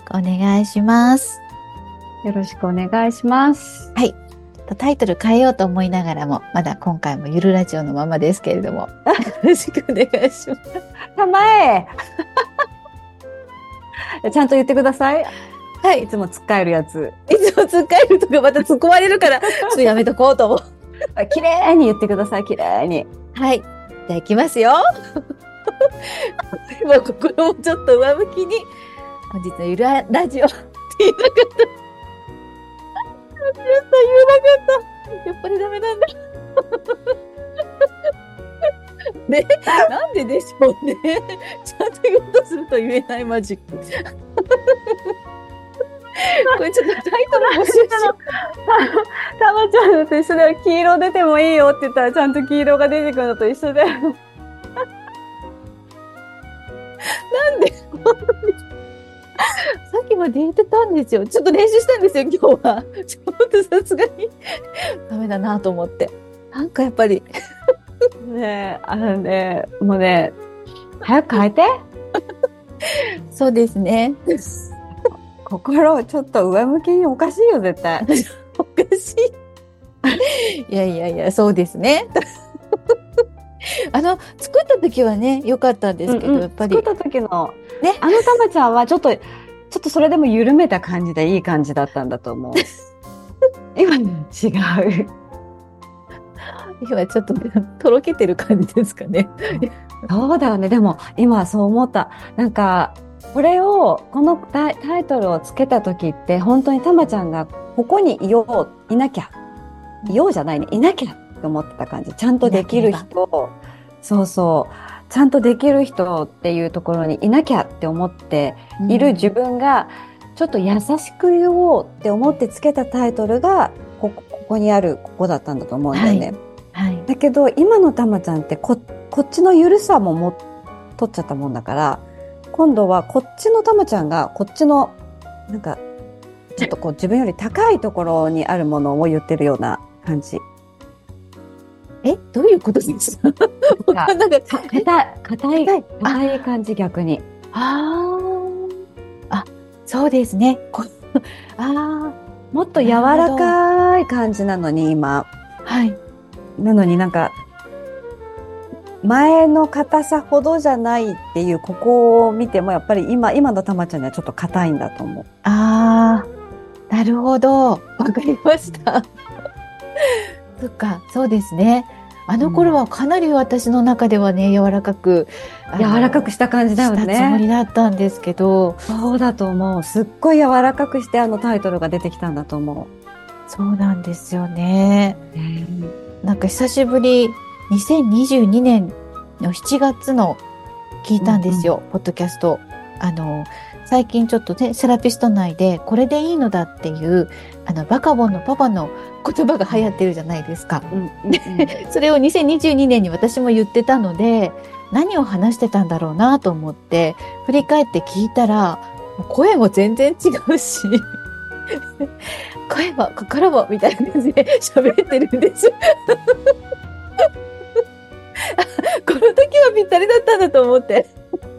くお願いします。 よろしくお願いします。 はい。タイトル変えようと思いながらも、まだ今回もゆるラジオのままですけれども、よろしくお願いします。 たまえちゃんと言ってください。 はい。 いつもつっかえるやつ。 いつも突っ返るとかまた突っ込まれるから、ちょっとやめとこうと思う。 綺麗に言ってください、綺麗に。 はい。じゃあ行きますよ。今心もちょっと上向きに、本日のゆるラジオって言いなかった。言えなかった。やっぱりダメなんだ。ね、なんででしょうね。ちゃんと言おうとすると言えないマジック。これちょっとタイトル募集しよう。 たまちゃんのと一緒だよ。黄色出てもいいよって言ったらちゃんと黄色が出てくるのと一緒だよ。 なんで本当にさっきまで言ってたんですよ。ちょっと練習したんですよ、今日は。ちょっとさすがにダメだなと思って。なんかやっぱり。 ねえ、もうね、早く変えて。 そうですね。 心ちょっと上向きにおかしいよ、絶対。 おかしい。いやいやいや、そうですね。作った時はね、良かったんですけど、やっぱり。 作った時の、 ね。 たまちゃんはちょっとそれでも緩めた感じでいい感じだったんだと思う。今違う。 今ちょっととろけてる感じですかね。 そうだよね。でも今そう思った。なんかこのタイトルをつけた時って本当にたまちゃんがここにいなきゃ、いようじゃないね、いなきゃって思ってた感じ。ちゃんとできる人、そうそう、ちゃんとできる人っていうところにいなきゃって思っている自分がちょっと優しく言おうって思ってつけたタイトルがここにあるここだったんだと思うんだよね。 はい。 だけど今のたまちゃんってこっちのゆるさも取っちゃったもんだから、今度はこっちのたまちゃんがこっちのなんかちょっとこう自分より高いところにあるものを言ってるような感じ。 どういうことですか？ なんか硬い感じ、逆に。 そうですね。 もっと柔らかい感じなのに今。 はい。 なのになんか前の硬さほどじゃないっていう、ここを見てもやっぱり今のたまちゃんにはちょっと硬いんだと思う。 なるほど。わかりました。そっか、そうですね。あの頃はかなり私の中ではね、柔らかくした感じだよね。 したつもりだったんですけど。 そうだと思う。すっごい柔らかくしてタイトルが出てきたんだと思う。 そうなんですよね。なんか久しぶり、2022年の7月の聞いたんですよ、ポッドキャスト。最近ちょっとね、セラピスト内でこれでいいのだっていう、バカボンのパパの言葉が流行ってるじゃないですか。それを2022年に私も言ってたので、何を話してたんだろうなと思って、振り返って聞いたら、声も全然違うし、声も心もみたいな感じで喋ってるんです。この時はぴったりだったんだと思って。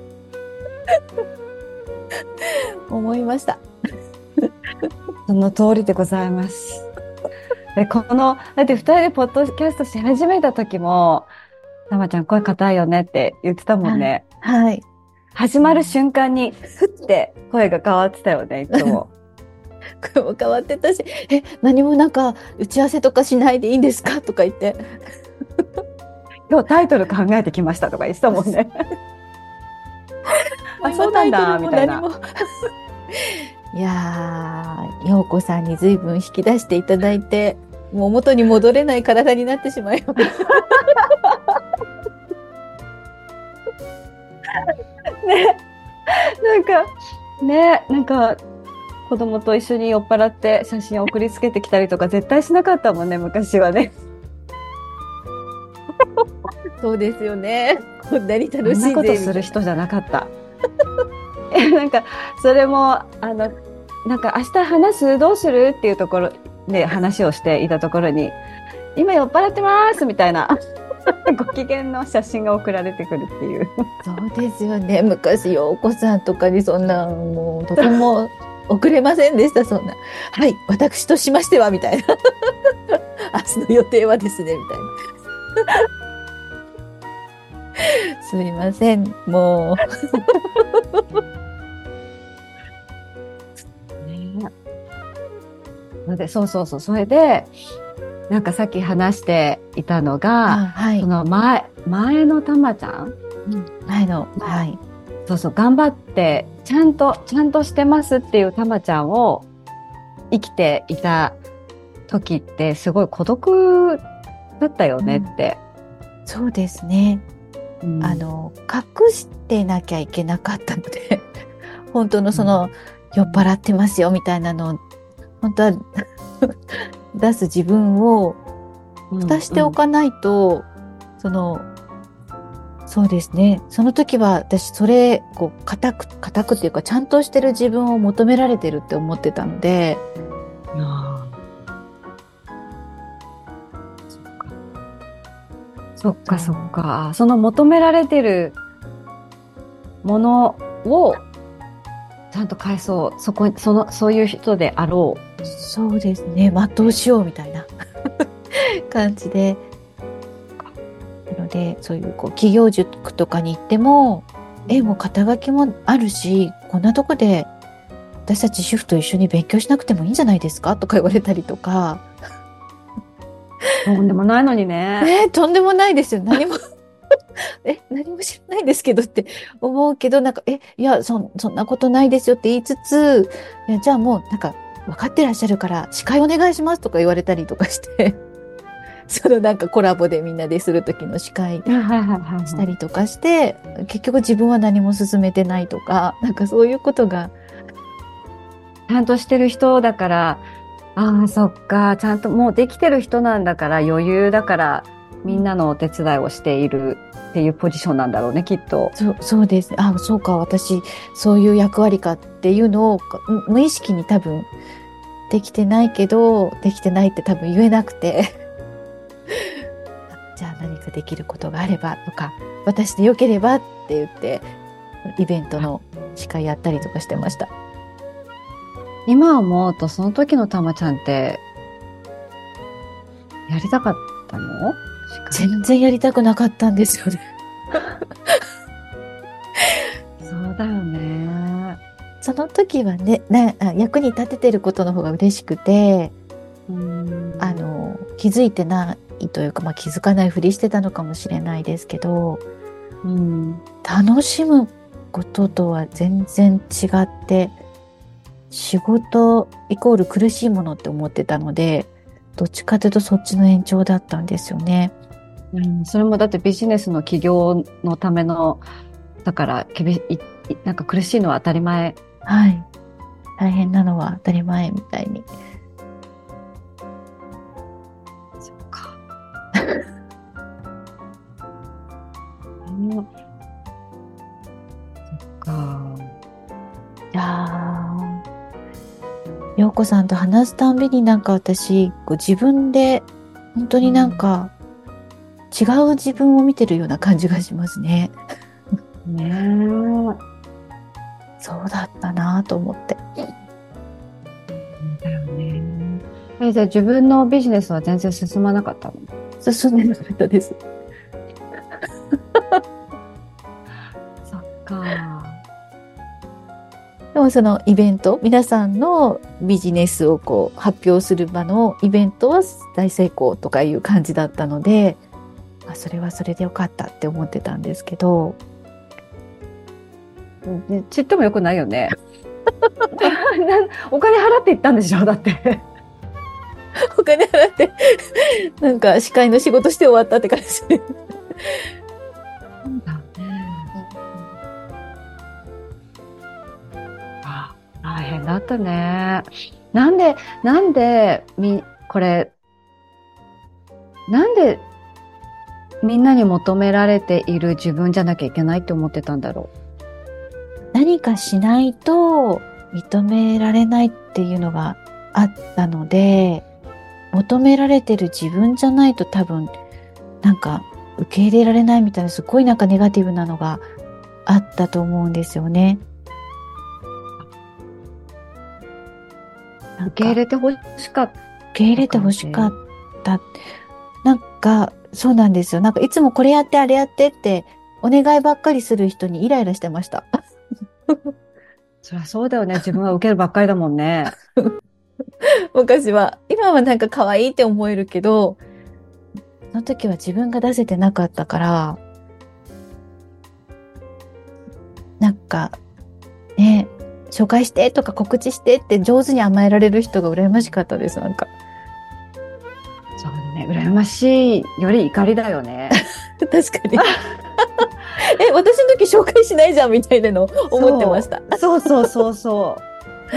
思いました。 その通りでございます。で、だって2人でポッドキャストし始めた時も、たまちゃん声硬いよねって言ってたもんね。 はい。 始まる瞬間に、ふって声が変わってたよね、いつも。 声も変わってたし、何もなんか打ち合わせとかしないでいいんですかとか言って。 今日タイトル考えてきましたとか言ってたもんね。そうなんだ、みたいな。 いやー、陽子さんに随分引き出していただいて、もう元に戻れない体になってしまいました。 なんか、子供と一緒に酔っ払って写真を送りつけてきたりとか絶対しなかったもんね、昔はね。 そうですよね。こんなに楽しんでそんなことする人じゃなかった。なんかそれもなんか明日どうするっていうところで話をしていたところに、今酔っ払ってますみたいなご機嫌の写真が送られてくるっていう。 そうですよね。昔、陽子さんとかにそんな、もう、とても遅れませんでした、そんな。はい、私としましては、みたいな。明日の予定はですね、みたいな。すいません、もで、そうそうそう。それで、なんかさっき話していたのう。 が、 はい。 その前のたまちゃん、 前の、はい。 そうそう、頑張って、ちゃんとしてますっていうたまちゃんを生きていた時ってすごい孤独だったよねって。 そうですね。 うん、 隠してなきゃいけなかったので、本当のその、酔っ払ってますよみたいなのを、本当は出す自分を蓋しておかないと、そうですね。その時は私、それ、こう、固くっていうか、ちゃんとしてる自分を求められてるって思ってたので、 あそっかそっか。その求められてるものをちゃんと返そう。そういう人であろう。 そうですね。全うしようみたいな感じで。なので、そういう、こう、企業塾とかに行っても、もう肩書きもあるし、こんなとこで私たち主婦と一緒に勉強しなくてもいいんじゃないですかとか言われたりとか。 とんでもないのにね。 とんでもないですよ。何も何も知らないんですけどって思うけど、なんか、いや、そんなことないですよって言いつつ、いや、じゃあもう、なんか、分かってらっしゃるから、司会お願いしますとか言われたりとかしてそのなんかコラボでみんなでする時の司会したりとかして、結局自分は何も進めてないとか、なんかそういうことが。 ちゃんとしてる人だから、ああ、そっか、ちゃんともうできてる人なんだから余裕だから、みんなのお手伝いをしているっていうポジションなんだろうね、きっと。 そうです。あ、そうか、私、そういう役割かっていうのを、無意識に多分、できてないけど、できてないって多分言えなくてじゃあ何かできることがあればとか、私でよければって言って、イベントの司会やったりとかしてました。 今思うと、その時のたまちゃんって、やりたかったの？ 全然やりたくなかったんですよねそうだよね。 その時はね、役に立ててることの方が嬉しくて、気づいてないというか、気づかないふりしてたのかもしれないですけど、楽しむこととは全然違って、仕事イコール苦しいものって思ってたので、どっちかというとそっちの延長だったんですよね。 それもだってビジネスの起業のための、だからなんか苦しいのは当たり前。 はい。大変なのは当たり前みたいに。 そっか。そっか。 いやー、陽子さんと話すたんびになんか私、こう自分で本当になんか違う自分を見てるような感じがしますね。 ねえ。 そうだったなと思って。 だよね。じゃあ自分のビジネスは全然進まなかったの？ 進んでなかったです。 そっか。 でもそのイベント、皆さんのビジネスをこう発表する場のイベントは大成功とかいう感じだったので、それはそれでよかったって思ってたんですけど、 ちっともよくないよね。お金払って行ったんでしょだって。 お金払ってなんか司会の仕事して終わったって感じで大変だったね。なんでなんでみんなに求められている自分じゃなきゃいけないって思ってたんだろう。 何かしないと認められないっていうのがあったので、求められてる自分じゃないと多分なんか受け入れられないみたいな、すごいなんかネガティブなのがあったと思うんですよね。なんか受け入れてほしかった受け入れてほしかった。なんか、そうなんですよ。なんかいつもこれやってあれやってってお願いばっかりする人にイライラしてました。 そりゃそうだよね。自分は受けるばっかりだもんね。 昔は。今はなんか可愛いって思えるけど、その時は自分が出せてなかったから、なんかね、紹介してとか告知してって上手に甘えられる人が羨ましかったです、なんか。 そうね。羨ましいより怒りだよね。 確かに。私の時紹介しないじゃんみたいなの思ってました。 そうそうそうそう。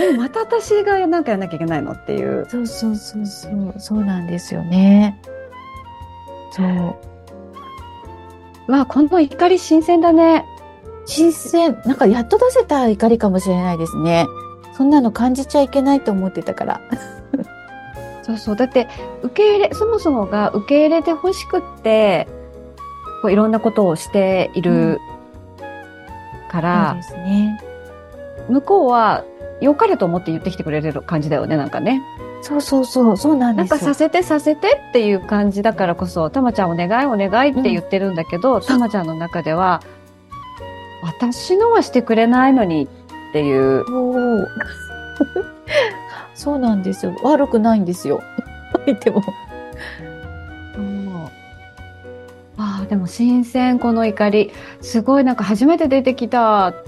また私がなんかやんなきゃいけないのっていう。 そうそうそうそう、そうなんですよね。そう。 この怒り新鮮だね。 新鮮、なんかやっと出せた怒りかもしれないですね。そんなの感じちゃいけないと思ってたから。 そうそう。だって、そもそもが受け入れてほしくって、こういろんなことをしているかそうら、 ですね。 向こうは良かれと思って言ってきてくれる感じだよね、なんかね。 そうそうそう、そうなんなんかですよ。 させてっていう感じだからこそ、たまちゃんお願いお願いって言ってるんだけど、たまちゃんの中では、私のはしてくれないのにっていう。 そうそうなんですよ。悪くないんですよ。相手も。 でも新鮮、この怒り。すごいなんか初めて出てきたって。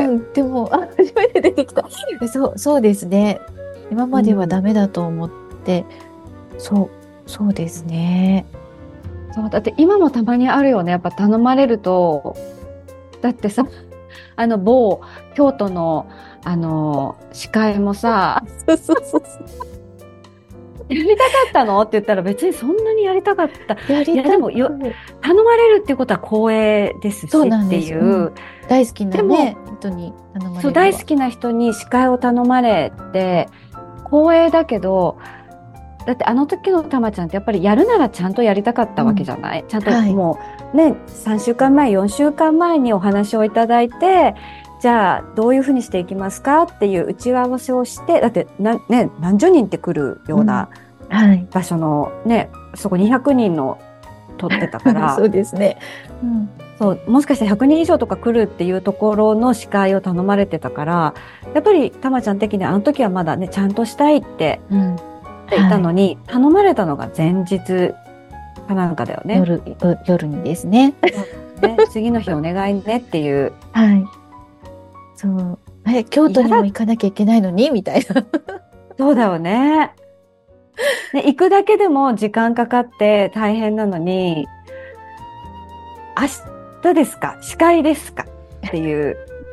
でも、初めて出てきた。そうですね。今まではダメだと思って、そうですね。 そう、だって今もたまにあるよね。やっぱ頼まれると、だってさ、某京都の、司会もさ、 そうそうそう。 やりたかったのって言ったら別にそんなにやりたかった。 やりたい。 いやでも頼まれるっていうことは光栄ですしっていう。 大好きなね、人に頼まれる。 そう、大好きな人に司会を頼まれて、光栄だけど、だってあの時のたまちゃんってやっぱりやるならちゃんとやりたかったわけじゃない、ちゃんともうね、3週間前、4週間前にお話をいただいて、じゃあどういうふうにしていきますかっていう打ち合わせをして、だって何十人って来るような場所のね、そこ200人の取ってたから。 そうですね。 そう、もしかして100人以上とか来るっていうところの司会を頼まれてたから、やっぱりたまちゃん的にあの時はまだね、ちゃんとしたいって言っていたのに、頼まれたのが前日かなんかだよね。 夜にですね。 次の日お願いねっていう。 はい。そう。京都にも行かなきゃいけないのにみたいな。 そうだよね。行くだけでも時間かかって大変なのに、明日ですか？司会ですか？っていう。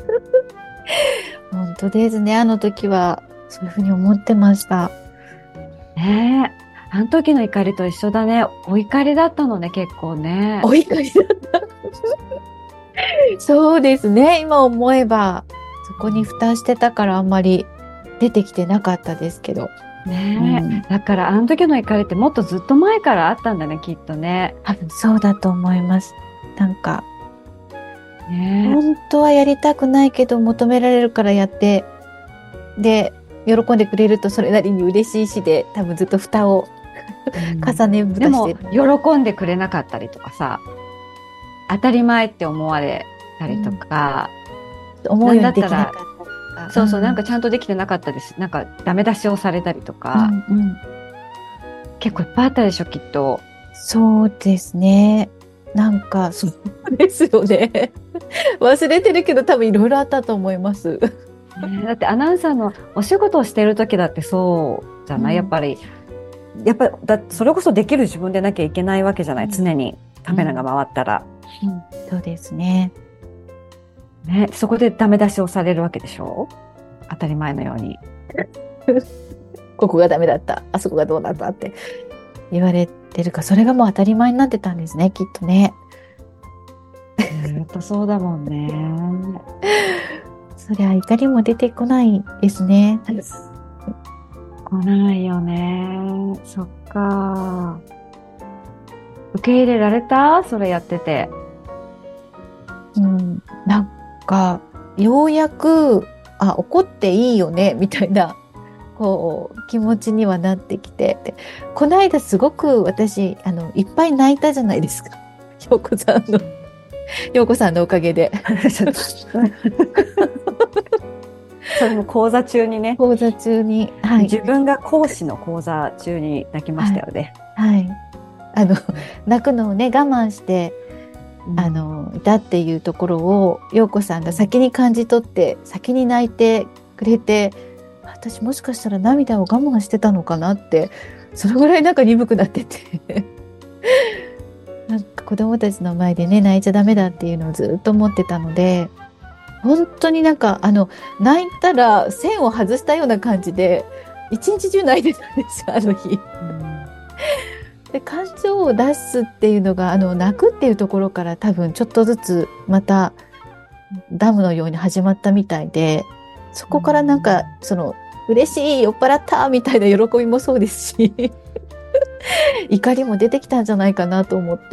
本当ですね。あの時はそういうふうに思ってました。 ねえ。あの時の怒りと一緒だね。お怒りだったのね、結構ね。 お怒りだった。そうですね。今思えば、そこに蓋してたからあんまり出てきてなかったですけど。 ねえ、だからあの時の怒りってもっとずっと前からあったんだね、きっとね。 多分そうだと思います。なんか、 ね、 本当はやりたくないけど求められるからやって、で、喜んでくれるとそれなりに嬉しいしで、多分ずっと蓋を重ね蓋してる。 でも、喜んでくれなかったりとかさ、当たり前って思われたりとか、 思うようにできなかったりとか。 そうそう、なんかちゃんとできてなかったです。なんかダメ出しをされたりとか、結構いっぱいあったでしょ、きっと。 そうですね。なんか、そうですよね。忘れてるけど多分いろいろあったと思います。 だってアナウンサーのお仕事をしてる時だってそうじゃない、やっぱりそれこそできる自分でなきゃいけないわけじゃない、常にカメラが回ったら。 そうですね。 ね、そこでダメ出しをされるわけでしょ、当たり前のように。 ここがダメだった、あそこがどうだったって言われてるか、それがもう当たり前になってたんですね、きっとね。 ずっとそうだもんね。 そりゃ怒りも出てこないですね。 来ないよね。そっか。 受け入れられたそれやってて。 なんか、ようやく、怒っていいよね、みたいな、気持ちにはなってきて。でこの間すごく私、いっぱい泣いたじゃないですか。陽子さんの、陽子さんのおかげで。 それも講座中にね。 講座中に。はい。 自分が講師の講座中に泣きましたよね。 はい。泣くのをね、我慢して、いたっていうところを、陽子さんが先に感じ取って、先に泣いてくれて、私もしかしたら涙を我慢してたのかなって、そのぐらいなんか鈍くなってて。なんか子供たちの前でね、泣いちゃダメだっていうのをずっと思ってたので、本当になんか、泣いたら線を外したような感じで、一日中泣いてたんですよ、あの日。で、感情を出すっていうのが、泣くっていうところから多分ちょっとずつまたダムのように始まったみたいで、そこからなんか、嬉しい、酔っ払ったみたいな喜びもそうですし、怒りも出てきたんじゃないかなと思って。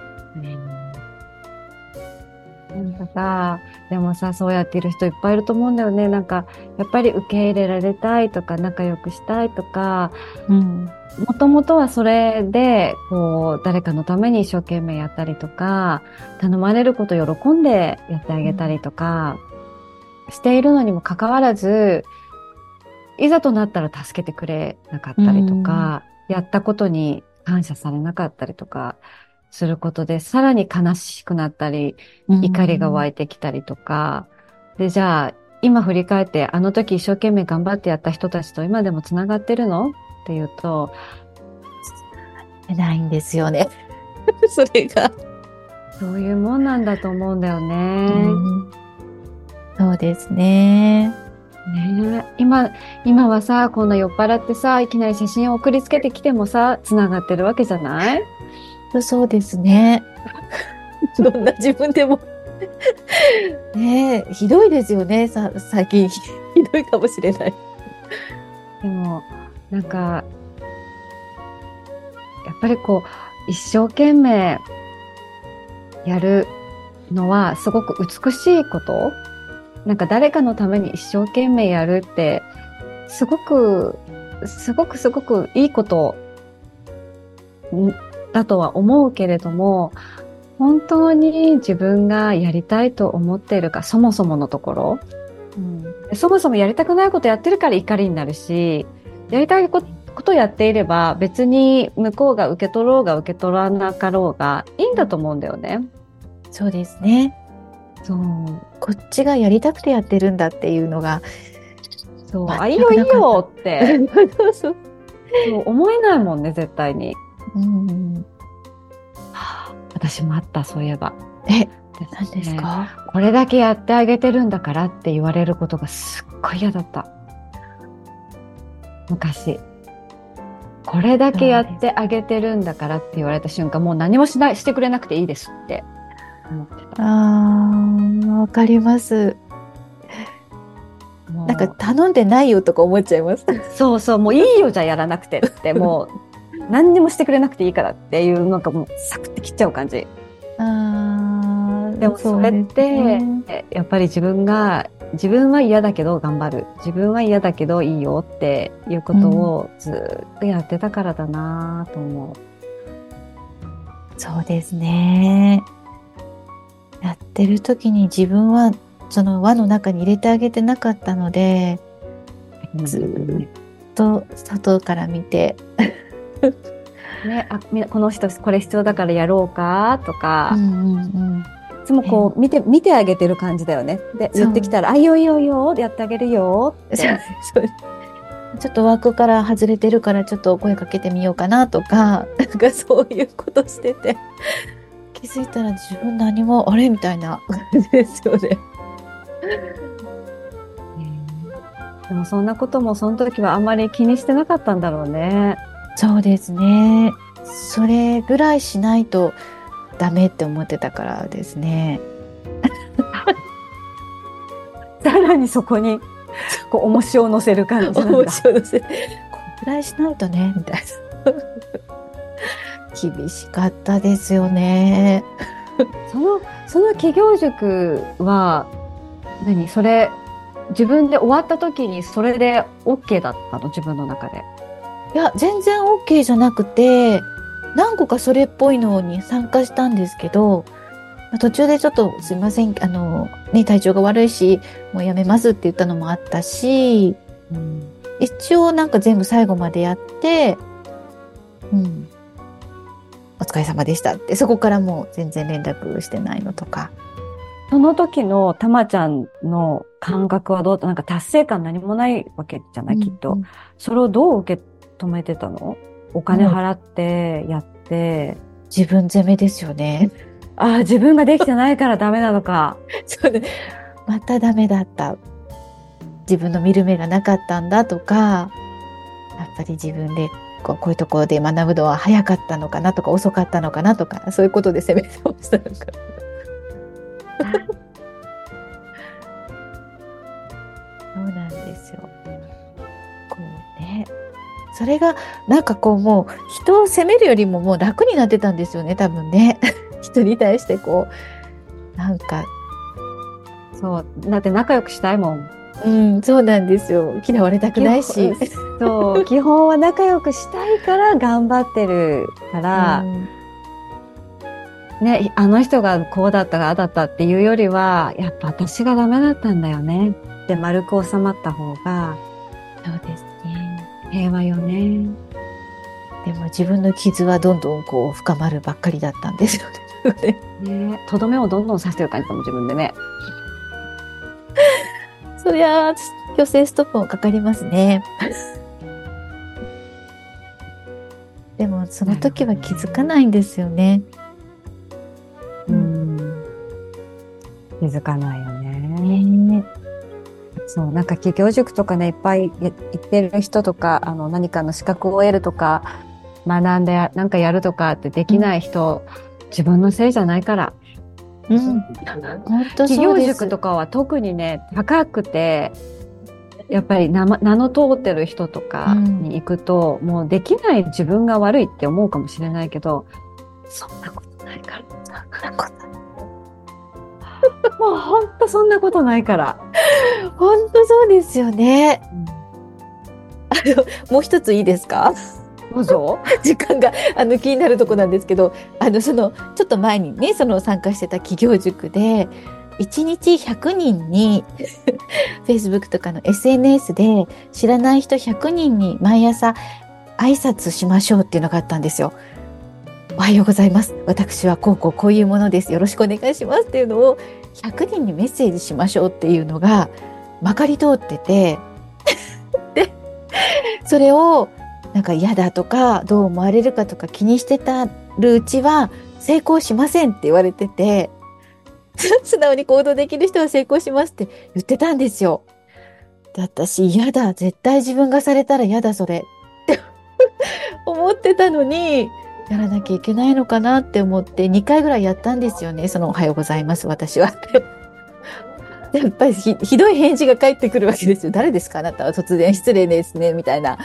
なんかさ、でもさ、そうやっている人いっぱいいると思うんだよね。なんか、やっぱり受け入れられたいとか、仲良くしたいとか、もともとはそれで、誰かのために一生懸命やったりとか、頼まれることを喜んでやってあげたりとか、しているのにもかかわらず、いざとなったら助けてくれなかったりとか、やったことに感謝されなかったりとか、することで、さらに悲しくなったり、怒りが湧いてきたりとか、で、じゃあ、今振り返って、あの時一生懸命頑張ってやった人たちと今でもつながってるのっていうと、 ないんですよね。それが。 そういうもんなんだと思うんだよね。 そうですね。 今はさ、こんな酔っ払ってさ、いきなり写真を送りつけてきてもさ、つながってるわけじゃない？ そうですね。どんな自分でもねえ、ひどいですよね。最近ひどいかもしれない。 でも、なんか、やっぱり一生懸命やるのはすごく美しいこと。なんか誰かのために一生懸命やるって、すごくいいことだとは思うけれども、本当に自分がやりたいと思っているか、そもそものところ、そもそもやりたくないことやってるから怒りになるし、やりたいことやっていれば別に向こうが受け取ろうが受け取らなかろうがいいんだと思うんだよね。 そうですね。 そう。 こっちがやりたくてやってるんだっていうのが、 そう、いいよいいよってそう思えないもんね、絶対に。 はあ、 私もあった、そういえば。 何ですか？ これだけやってあげてるんだからって言われることがすっごい嫌だった。昔。これだけやってあげてるんだからって言われた瞬間、もう何もしてくれなくていいですって思ってた。 わかります。なんか頼んでないよとか思っちゃいます。 そうそう、もういいよじゃやらなくてって、もう何にもしてくれなくていいからっていう、なんかもうサクって切っちゃう感じ。でもそれって、やっぱり自分は嫌だけど頑張る。自分は嫌だけどいいよっていうことをずっとやってたからだなと思う。 そうですね。やってる時に自分はその輪の中に入れてあげてなかったので、ずっと外から見て、 ね、この人これ必要だからやろうかとか、いつも見てあげてる感じだよね。で、言ってきたら、いいよいいよいいよ、やってあげるよって。 ちょっと枠から外れてるからちょっと声かけてみようかなとか、なんかそういうことしてて、気づいたら自分何も、あれみたいな感じですよね。 でもそんなこともその時はあんまり気にしてなかったんだろうね。 そうですね。それぐらいしないとダメって思ってたからですね。 さらにそこに重しを乗せる感じなんだ。 重しを乗せこんぐらいしないとねみたいな。 厳しかったですよね。 その企業塾は、それ、自分で終わった時にそれで OK だったの？自分の中で。 いや、全然 OK じゃなくて、何個かそれっぽいのに参加したんですけど、途中でちょっとすいません、体調が悪いし、もうやめますって言ったのもあったし、一応なんか全部最後までやって、お疲れ様でしたって、そこからもう全然連絡してないのとか。 その時のたまちゃんの感覚はどう？なんか達成感何もないわけじゃない、きっと。それをどう受け止めてたの？お金払ってやって。 自分責めですよね。 ああ、自分ができてないからダメなのか。 そうね。またダメだった。自分の見る目がなかったんだとか、やっぱり自分でこういうところで学ぶのは早かったのかなとか遅かったのかなとか、そういうことで責めてました。そうなんですよ。こうね。それがなんかこうもう人を責めるよりももう楽になってたんですよね、多分ね。人に対してこうなんか、 そうだって仲良くしたいもん。そうなんですよ。嫌われたくないし。 そう基本は仲良くしたいから頑張ってるから、ね、あの人がこうだったがああだったっていうよりはやっぱ私がダメだったんだよねって丸く収まった方が、 そうですね。 平和よね。 でも自分の傷はどんどんこう深まるばっかりだったんですよね。 ね、とどめをどんどん刺してる感じだもん、自分でね。 そりゃ強制ストップもかかりますね。でもその時は気づかないんですよね。 気づかないよね。そう、なんか企業塾とかね、いっぱい行ってる人とか、何かの資格を得るとか、学んでなんかやるとかってできない人、自分のせいじゃないから。 本当そうです。 企業塾とかは特にね、高くて、やっぱり名の通ってる人とかに行くと、もうできない自分が悪いって思うかもしれないけど、そんなことないから。そんなこともう本当そんなことないから。 本当そうですよね。もう一ついいですか？ どうぞ。 時間が気になるとこなんですけど、ちょっと前にね、参加してた企業塾で、1日100人にFacebook とかの SNS で知らない人100人に毎朝挨拶しましょうっていうのがあったんですよ。おはようございます。私はこういうものです。よろしくお願いしますっていうのを100人にメッセージしましょうっていうのがまかり通ってて、で、それをなんか嫌だとかどう思われるかとか気にしてたるうちは成功しませんって言われてて、素直に行動できる人は成功しますって言ってたんですよ。で、私嫌だ、絶対自分がされたら嫌だそれって思ってたのに、やらなきゃいけないのかなって思って2回ぐらいやったんですよね。おはようございます私はってやっぱりひどい返事が返ってくるわけですよ。誰ですかあなたは、突然失礼ですねみたいな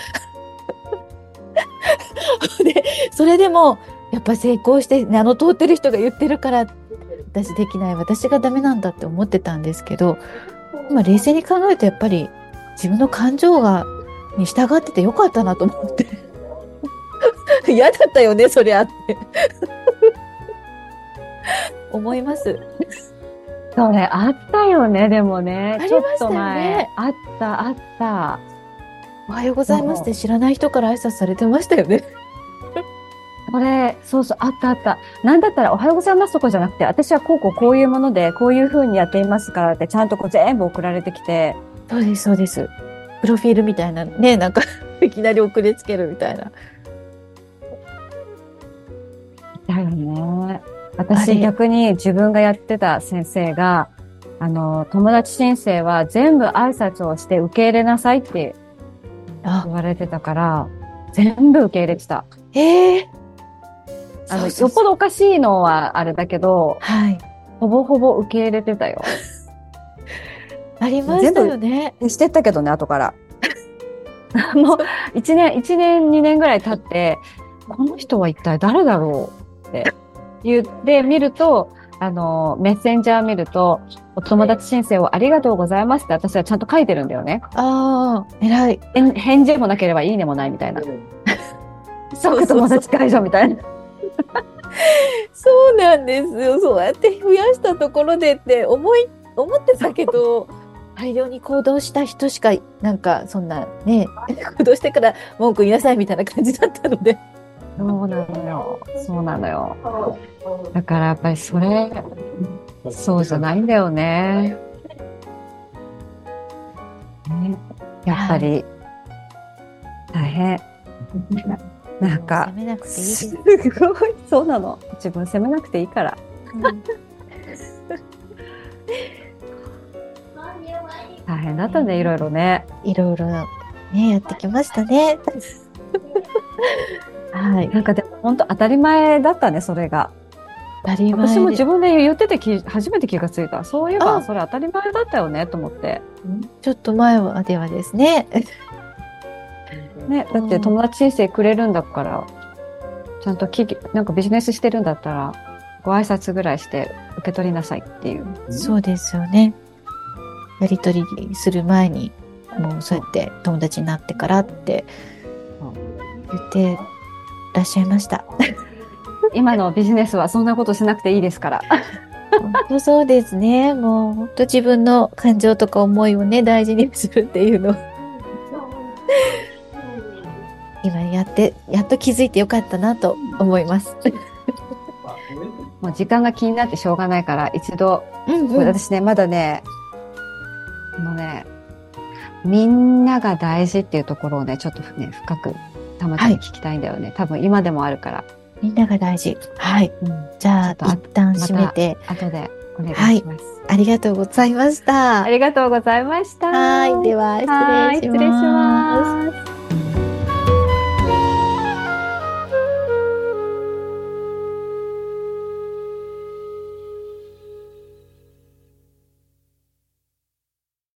で、それでもやっぱ成功して名の通ってる人が言ってるから私できない、私がダメなんだって思ってたんですけど、今冷静に考えるとやっぱり自分の感情に従っててよかったなと思って嫌だったよねそりゃって思います。 それあったよね。でもね、 ありましたよね。 ちょっと前あった。 おはようございますって知らない人から挨拶されてましたよね。 そうあった。なんだったらおはようございますとかじゃなくて、私はこういうものでこういう風にやっていますからってちゃんと全部送られてきて。 そうです。プロフィールみたいなね、なんかいきなり送りつけるみたいな。 だよね。私逆に自分がやってた先生が、友達申請は全部挨拶をして受け入れなさいって言われてたから、全部受け入れてた。よっぽどおかしいのはあれだけど、はい、ほぼほぼ受け入れてたよ。 ありましたよね。 してったけどね、後から。もう1年、2年ぐらい経って、 この人は一体誰だろうって言ってみると、メッセンジャー見ると、お友達申請をありがとうございますって私はちゃんと書いてるんだよね。 ああ、偉い。 返事もなければいいねもないみたいな。即友達解除みたいな。 そうなんですよ。そうやって増やしたところでって思ってたけど、大量に行動した人しか、なんかそんなね、行動してから文句言いなさいみたいな感じだったので。 そうなのよ。そうなのよ。だからやっぱりそうじゃないんだよね。やっぱり、大変。なんか、 責めなくていいです。 すごい、そうなの。自分責めなくていいから。大変だったね、いろいろね。 いろいろね、やってきましたね。はい。 なんかでも本当当たり前だったね、それが。 当たり前で。 私も自分で言ってて初めて気がついた。そういえば、それ当たり前だったよね、と思って。 ちょっと前はではですね。 ね、だって友達申請くれるんだから、ちゃんとなんかビジネスしてるんだったら、ご挨拶ぐらいして受け取りなさいっていう。 そうですよね。やり取りする前に、もうそうやって友達になってからって言ってらっしゃいました。 今のビジネスはそんなことしなくていいですから。 本当そうですね。もう本当自分の感情とか思いをね、大事にするっていうの。今やっと気づいてよかったなと思います。 もう時間が気になってしょうがないから一度、私ね、まだね、みんなが大事っていうところをね、ちょっとね、深くたまちゃんに聞きたいんだよね。多分今でもあるから。 みんなが大事。はい。じゃあ、一旦閉めて。 後でお願いします。 ありがとうございました。 ありがとうございました。 はい。では、失礼します。